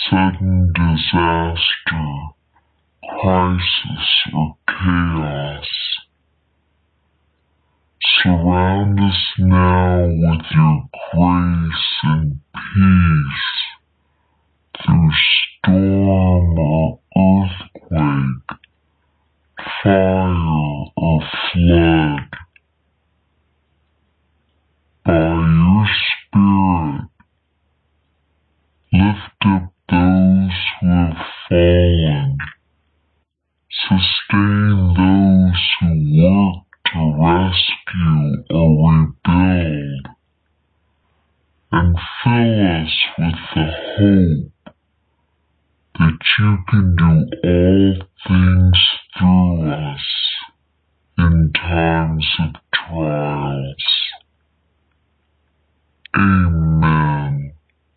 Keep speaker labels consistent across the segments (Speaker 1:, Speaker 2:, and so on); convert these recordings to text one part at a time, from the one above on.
Speaker 1: sudden disaster, crisis, or chaos. Surround us now with your grace and peace through storm or earthquake, fire or flood. By your Spirit, lift up those who have fallen, sustain those who work to rescue or rebuild, and fill us with the hope that you can do all things through us in times of trials. Amen.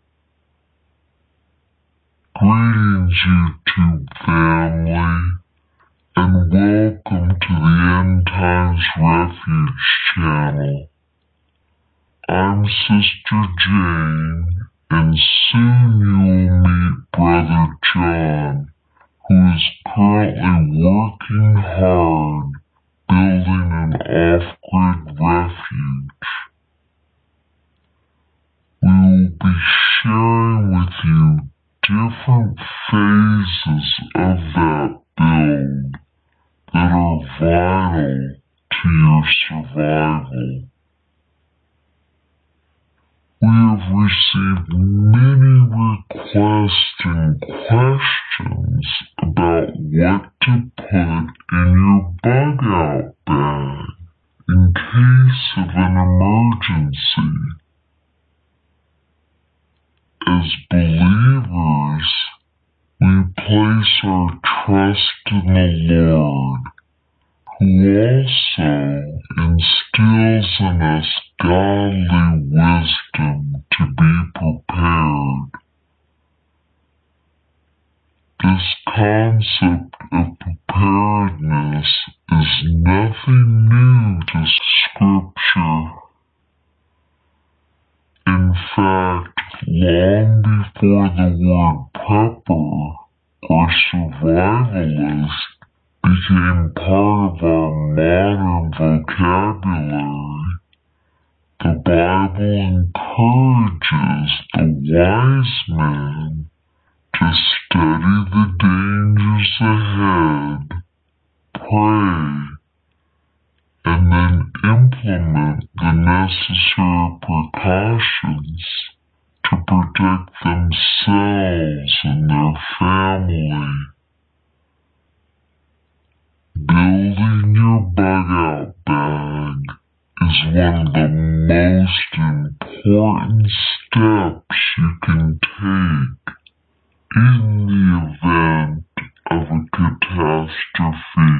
Speaker 1: Greetings, YouTube family, and welcome to the End Times Refuge channel. I'm Sister Jane, and soon you'll meet Brother John, who is currently working hard building an off-grid refuge. We will be sharing with you different phases of that build that are vital to your survival. We have received many requests and questions about what to put in your bug-out bag in case of an emergency. As believers, we place our trust in the Lord, who also instills in us godly wisdom to be prepared. This concept of preparedness is nothing new to Scripture. In fact, long before the word prepper or survivalist became part of our modern vocabulary, the Bible encourages the wise man to study the dangers ahead, pray, and then implement the necessary precautions to protect themselves and their family. Building your bug-out bag is one of the most important steps you can take in the event of a catastrophe.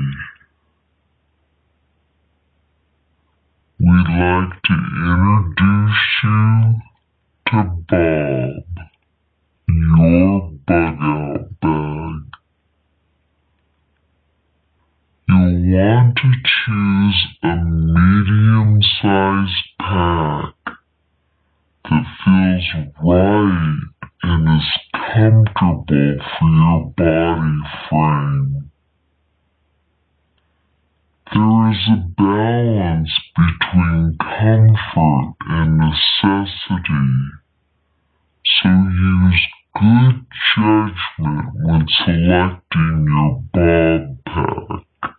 Speaker 1: We'd like to introduce you to Bob, your bug-out bag. You'll want to choose a medium-sized pack that feels right and is comfortable for your body frame. There is a balance between comfort and necessity, so use good judgment when selecting your Bob pack.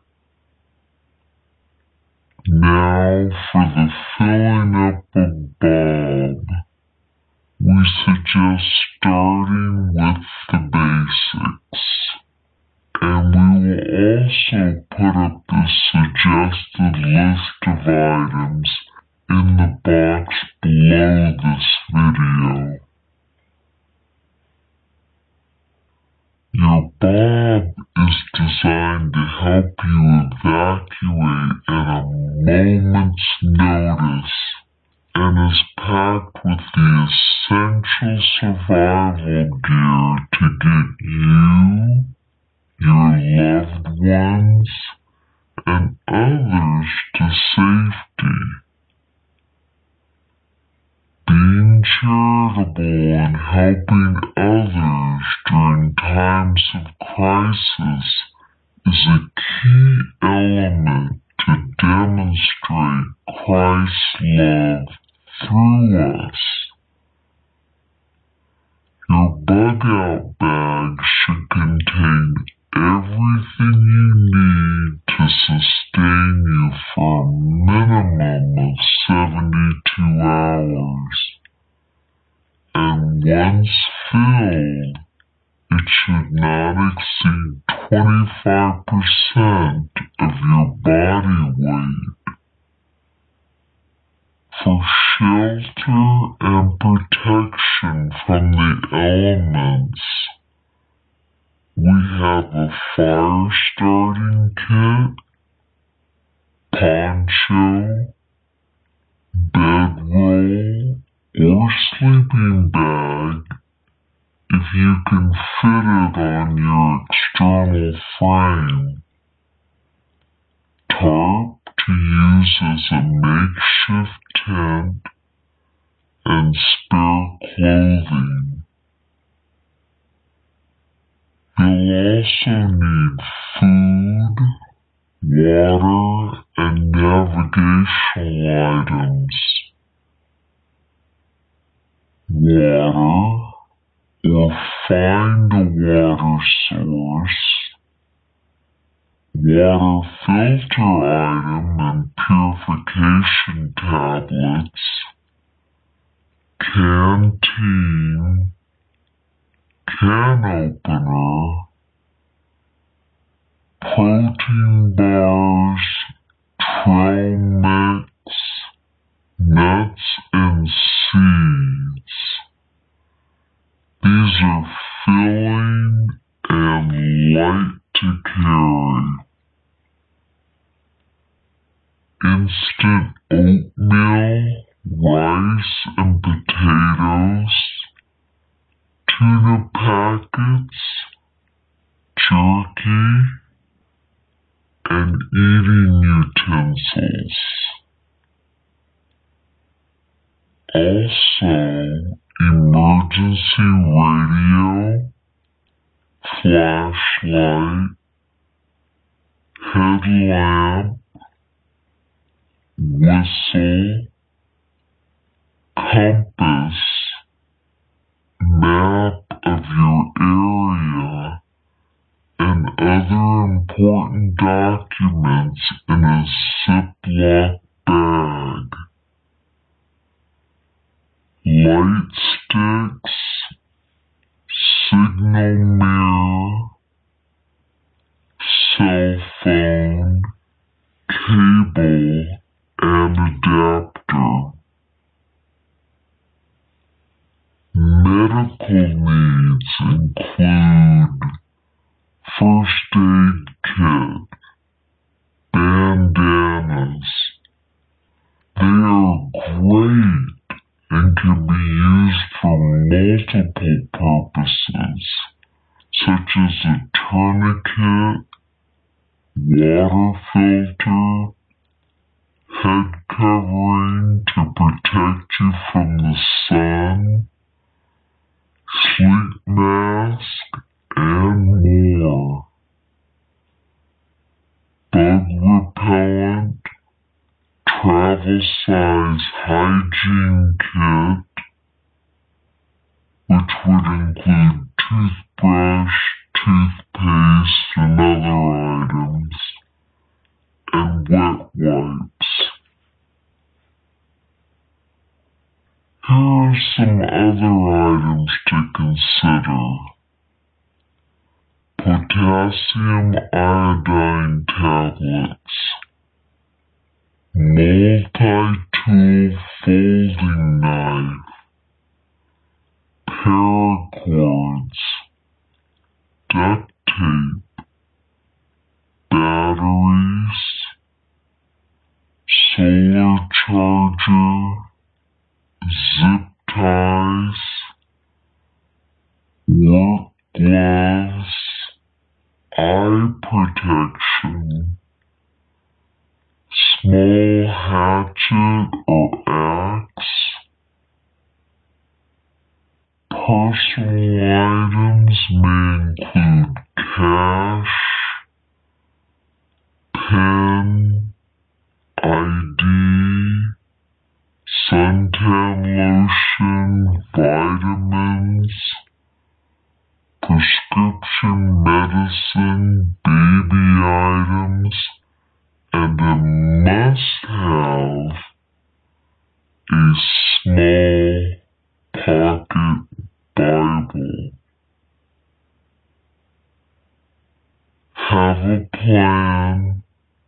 Speaker 1: Now for the filling up of Bob, we suggest starting with the basics. And we will also put up the suggested list of items in the box below this video. Your Bob is designed to help you evacuate at a moment's notice and is packed with the essential survival gear to get you, your loved ones, and others to safety. being charitable and helping others during times of crisis is a key element to demonstrate Christ's love through us. Your bug-out bag should contain everything you need to sustain you for a minimum of 72 hours. And once filled, it should not exceed 25% of your body weight. For shelter and protection from the elements, we have a fire starting kit, poncho, bedroll, or sleeping bag if you can fit it on your external frame, tarp to use as a makeshift tent, and spare clothing. You'll also need food, water, and navigational items. Water, or find a water source. Water filter item and purification tablets. Canteen, can opener, protein bars, trail mix, nuts and seeds. These are filling and light to carry. Instant oatmeal, rice and potatoes, tuna packets, jerky, and eating utensils. Also, emergency radio, flashlight, headlamp, whistle, compass, map of your area, and other important documents in a Ziploc bag. Light sticks, signal mirror, cell phone, cable, and adapter. Medical needs include first aid kit, bandanas. They are great and can be used for multiple purposes, such as a tourniquet, water filter, head covering to protect you from the sun, sleep mask, and more. Bug repellent, travel size hygiene kit, which would include toothbrush, toothpaste, and other items, and wet wipes. Here are some other items to consider. Potassium iodine tablets, multi-tool folding knife, paracords, duct tape, batteries, solar charger, zip ties, work gloves, eye protection, small hatchet or axe, Personal items may include cash, pen, ID, suntan lotion, vitamins, prescription medicine, baby items, and a must-have, a small pocket Bible. Have a plan.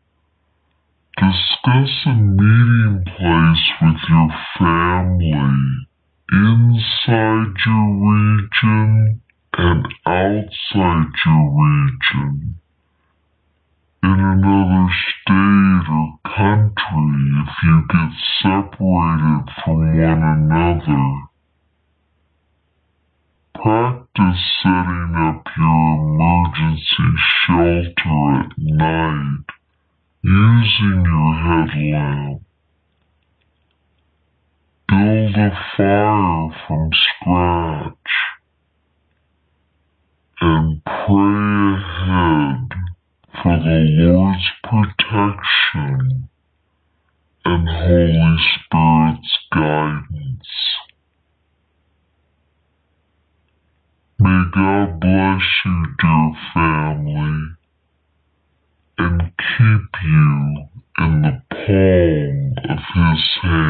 Speaker 1: Discuss a meeting place with your family inside your region and outside your region, in another state or country if you get separated from one another. Practice setting up your emergency shelter at night using your headlamp. Build a fire from scratch and pray ahead for the Lord's protection and Holy Spirit's guidance. May God bless you, dear family, and keep you in the palm of His hand.